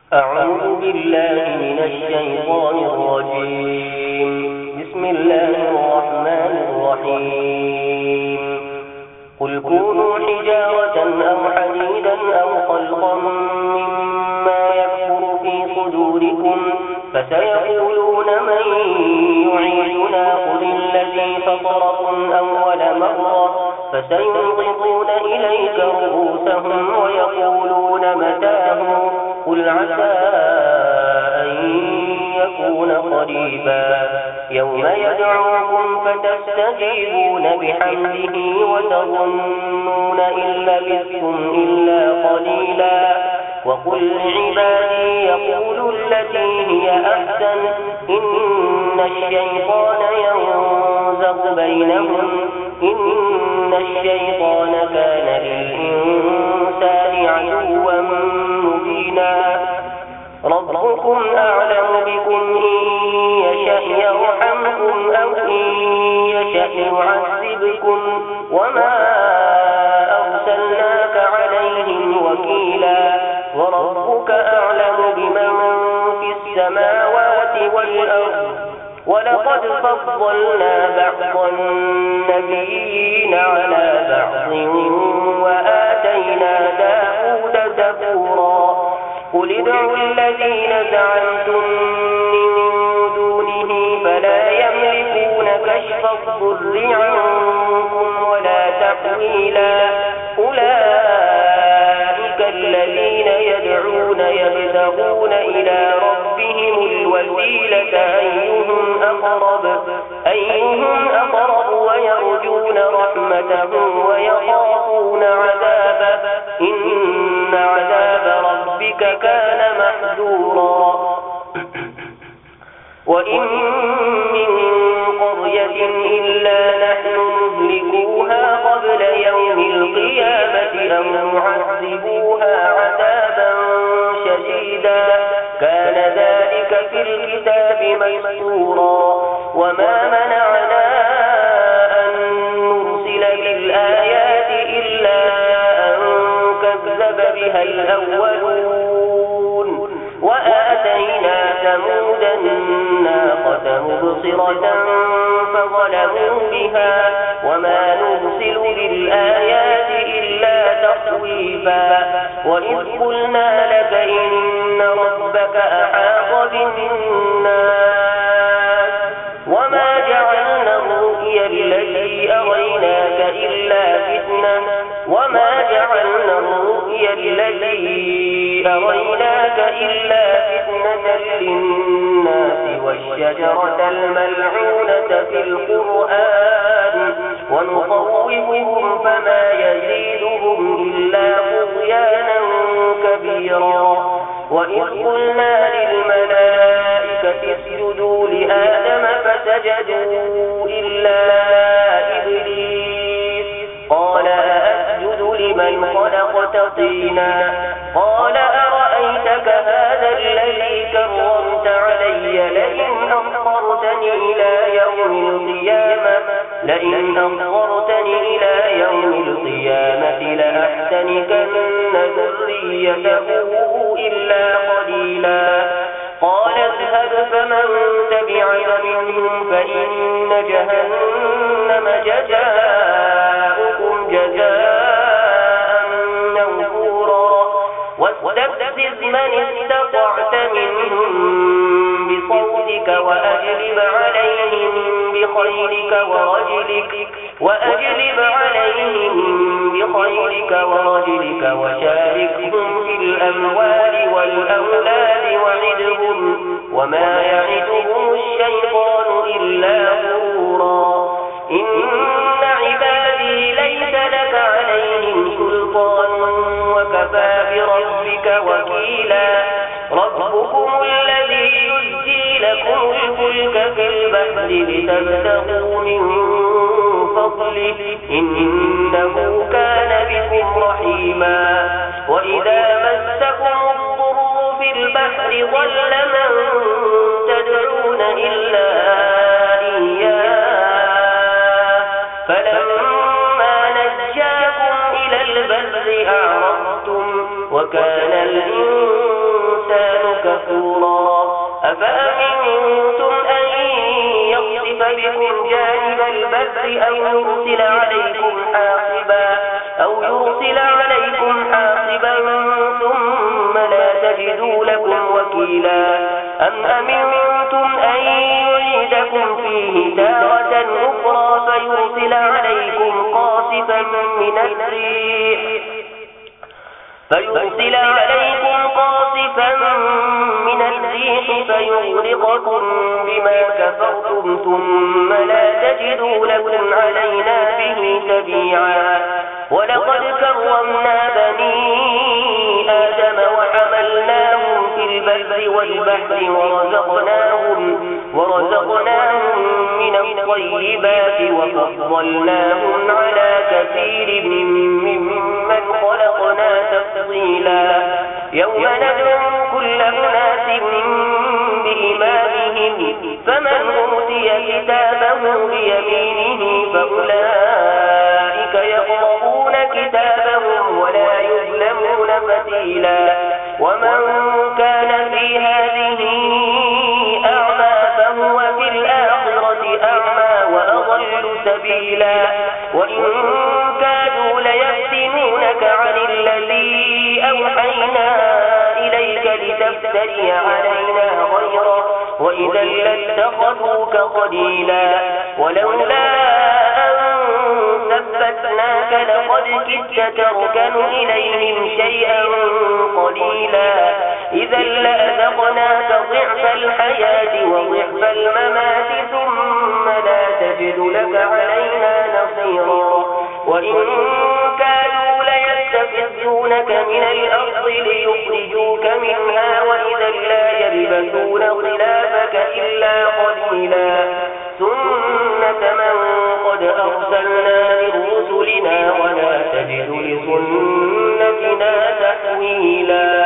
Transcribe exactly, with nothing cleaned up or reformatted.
أعوذ بالله من الشيطان الرجيم. بسم الله الرحمن الرحيم. قل كونوا حجارة أو حديدا أو خلقا مما يكبر في صدوركم فسيقولون من يعيدنا قل الذي فطركم أول مرة فسينغضون إليك رؤوسهم ويقولون متاه قل عسى أن يكون قريبا يوم يدعوكم فتستجيبون بحمده وتظنون إن لبثتم إلا قليلا وقل لعبادي يقولوا التي هي أحسن إن الشيطان ينزغ بينهم إن الشيطان كان للإنسان عدوا مبينا ربكم أعلم بكم إن يشأ يرحمكم أو إن يشأ يعذبكم وما أرسلناك عليهم وكيلا وربك أعلم بمن في السماوات والأرض ولقد فضلنا بعض النبيين على بعض وآتينا داود زبورا قل ادعوا الذين زعمتم من دونه فلا يملكون كشف الضر عنكم ولا تحويلا أولئك الذين يدعون يبتغون إلى ربهم الوسيلة أيهم أقرب أيهم أقرب ويرجون رحمته ويخافون عذابه إن عذاب ربك كان محذورا وإن من قرية إلا نحن نهلكوها قبل يوم القيامة أو نعذبوها عذابا شديدا كان ذلك في الكتاب مسطورا وما منعنا أن نرسل بالآيات إلا أن كذب بها الأولون وآتينا ثمود الناقة مبصرة فظلموا بها وما نرسل بالآيات إلا تخويفا وإذ قلنا لك إن ربك أحاط بالناس وما جعلنا الرؤيا التي أريناك إلا فتنة وما جعلنا الرؤيا التي أريناك إلا فتنة للناس والشجرة الملعونة في القرآن ونخوفهم فما يزيدهم إلا طغيانا كبيرا وإذ قلنا للملائكة اسجدوا لآدم فسجدوا إلا إبليس قال أأسجد لمن خلقت طينا قال أرأيتك هذا الذي كرمت علي لئن أخرتني إلى يوم القيامة لئن أخرتني إلى يوم القيامة لأحتنكن ذريته إلا قليلا قال اذهب فمن تبعك منهم فإن جهنم جزاؤكم جزاء موفورا واستفزز من استطعت منهم بصوتك وأجلب عليهم بخيلك ورجلك وأجلب عليهم بخيلك ورجلك وشاركهم في الأموال والأولاد وعدهم وما يعدهم الشيطان إلا غرورا إن عبادي ليس لك عليهم سلطان وكفى بربك وكيلا ربكم الذي يزجي لكم الفلك في البحر لتبتغوا من فضله إنه كان بكم رحيما وإذا مسكم الضر في البحر ضل من تدعون إلا إياه فلما نجاكم إلى البر أعرضتم وكان الإنسان كفورا أفأمنتم أن يخسف بكم جانب البر أو يرسل عليكم حاصبا أو يرسل عليكم حاصبا ثم لا تجدوا لكم وكيلا أم أمنتم أن يعيدكم فيه تارة أخرى فيرسل عليكم قاصفا من الريح فيرسل عليكم قاصفا من الريح فيغرقكم بما كفرتم ثم لا تجدوا لكم علينا به تبيعا ولقد كرمنا بني آدم وحملناهم في البر والبحر ورزقناهم, ورزقناهم من الطيبات وفضلناهم على كثير ممن خلقنا تفضيلا يوم ندعو كل أناس بإمامهم فمن أوتي كتابه بيمينه فأولئك يقرؤون كتابهم ولا يظلمون فتيلا ومن كان في هذه أعمى فهو في الآخرة أعمى وأضل سبيلا وإن كادوا ليفتنونك عن الذي أوحينا إليك لتفتري علينا غيره وإذا لاتخذوك خليلا ولولا أن ثبتناك لقد كدت تركن إليهم شيئا قليلا إذا لأذقناك ضعف الحياة وضعف الممات ثم لا تجد لك علينا نصيرا وإن كانوا ليستفزونك من الأرض ليخرجوك منها وإذا لا يلبثون خلافك إلا قليلا سنة من قد أرسلنا من رسلنا ولا تجد لسنتنا تحويلا